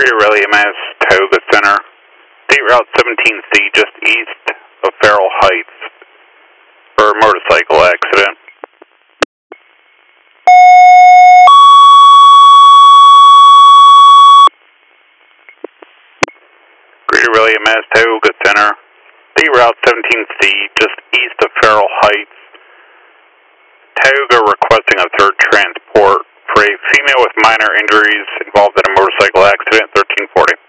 Greater Rally MS Tioga Center, State Route 17C, just east of Farrell Heights, for a motorcycle accident. Greater Rally MS Tioga Center, State Route 17C, just east of Farrell Heights. Tioga requesting a third transport for a female with minor injuries involved in a motorcycle accident, 1340.